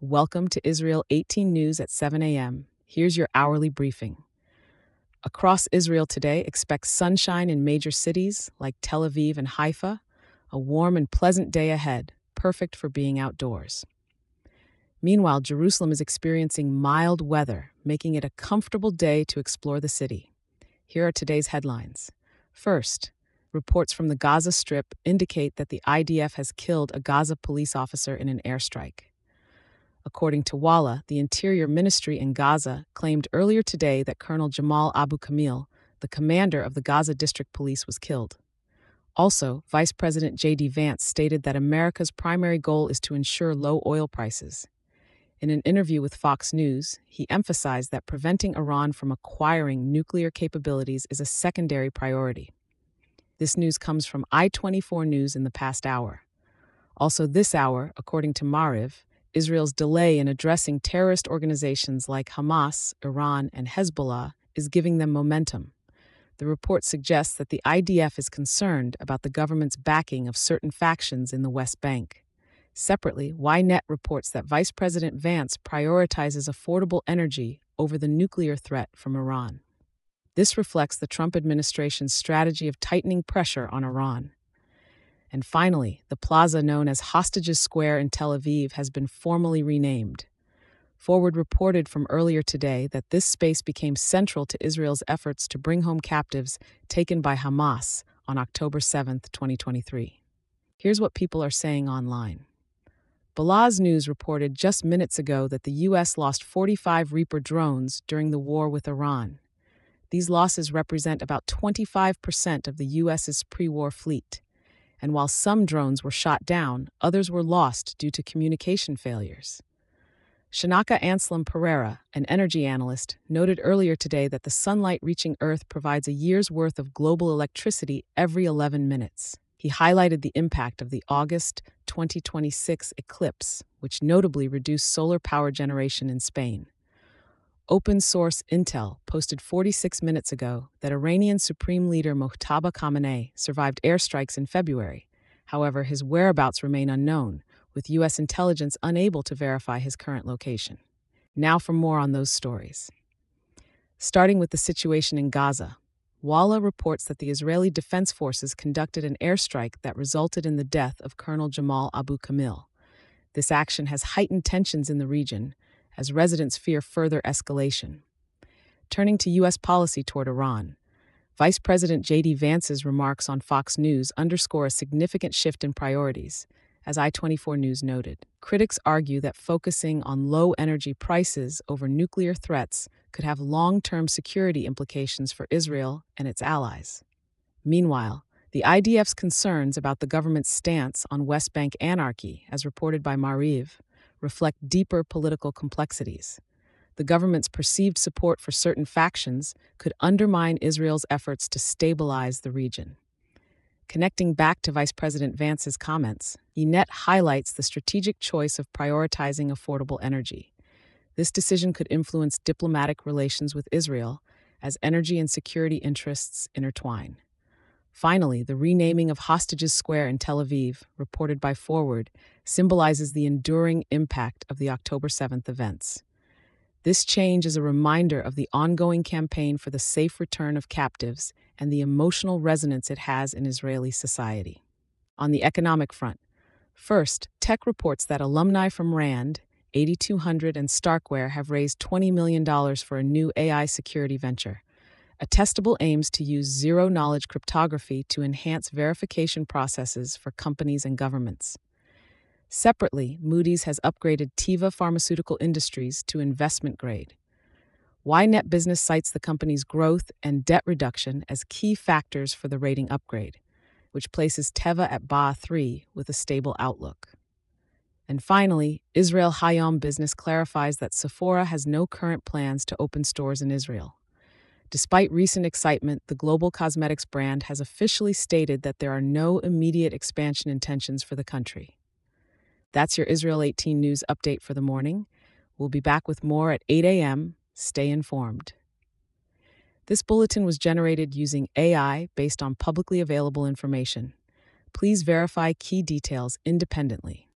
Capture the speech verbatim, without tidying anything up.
Welcome to Israel eighteen News at seven a m. Here's your hourly briefing. Across Israel today, expect sunshine in major cities like Tel Aviv and Haifa, a warm and pleasant day ahead, perfect for being outdoors. Meanwhile, Jerusalem is experiencing mild weather, making it a comfortable day to explore the city. Here are today's headlines. First, reports from the Gaza Strip indicate that the I D F has killed a Gaza police officer in an airstrike. According to Walla, the Interior Ministry in Gaza claimed earlier today that Colonel Jamal Abu Kamil, the commander of the Gaza District Police, was killed. Also, Vice President J D Vance stated that America's primary goal is to ensure low oil prices. In an interview with Fox News, he emphasized that preventing Iran from acquiring nuclear capabilities is a secondary priority. This news comes from I twenty-four News in the past hour. Also this hour, according to Maariv, Israel's delay in addressing terrorist organizations like Hamas, Iran, and Hezbollah is giving them momentum. The report suggests that the I D F is concerned about the government's backing of certain factions in the West Bank. Separately, Ynet reports that Vice President Vance prioritizes affordable energy over the nuclear threat from Iran. This reflects the Trump administration's strategy of tightening pressure on Iran. And finally, the plaza known as Hostages Square in Tel Aviv has been formally renamed. Forward reported from earlier today that this space became central to Israel's efforts to bring home captives taken by Hamas on October seventh, twenty twenty-three. Here's what people are saying online. Balaz News reported just minutes ago that the U S lost forty-five Reaper drones during the war with Iran. These losses represent about twenty-five percent of the U S's pre-war fleet. And while some drones were shot down, others were lost due to communication failures. Shanaka Anselm Pereira, an energy analyst, noted earlier today that the sunlight reaching Earth provides a year's worth of global electricity every eleven minutes. He highlighted the impact of the August twenty twenty-six eclipse, which notably reduced solar power generation in Spain. Open source Intel posted forty-six minutes ago that Iranian Supreme Leader Mojtaba Khamenei survived airstrikes in February. However, his whereabouts remain unknown, with U S intelligence unable to verify his current location. Now for more on those stories. Starting with the situation in Gaza, Walla reports that the Israeli Defense Forces conducted an airstrike that resulted in the death of Colonel Jamal Abu Kamil. This action has heightened tensions in the region, as residents fear further escalation. Turning to U S policy toward Iran, Vice President J D Vance's remarks on Fox News underscore a significant shift in priorities, as I twenty-four News noted. Critics argue that focusing on low energy prices over nuclear threats could have long-term security implications for Israel and its allies. Meanwhile, the I D F's concerns about the government's stance on West Bank anarchy, as reported by Maariv, reflect deeper political complexities. The government's perceived support for certain factions could undermine Israel's efforts to stabilize the region. Connecting back to Vice President Vance's comments, Ynet highlights the strategic choice of prioritizing affordable energy. This decision could influence diplomatic relations with Israel as energy and security interests intertwine. Finally, the renaming of Hostages Square in Tel Aviv, reported by Forward, symbolizes the enduring impact of the October seventh events. This change is a reminder of the ongoing campaign for the safe return of captives and the emotional resonance it has in Israeli society. On the economic front, first, Tech reports that alumni from RAND, eighty-two hundred, and Starkware have raised twenty million dollars for a new A I security venture. Attestable aims to use zero-knowledge cryptography to enhance verification processes for companies and governments. Separately, Moody's has upgraded Teva Pharmaceutical Industries to investment grade. Ynet Business cites the company's growth and debt reduction as key factors for the rating upgrade, which places Teva at B A three with a stable outlook. And finally, Israel Hayom Business clarifies that Sephora has no current plans to open stores in Israel. Despite recent excitement, the global cosmetics brand has officially stated that there are no immediate expansion intentions for the country. That's your Israel eighteen News update for the morning. We'll be back with more at eight a m Stay informed. This bulletin was generated using A I based on publicly available information. Please verify key details independently.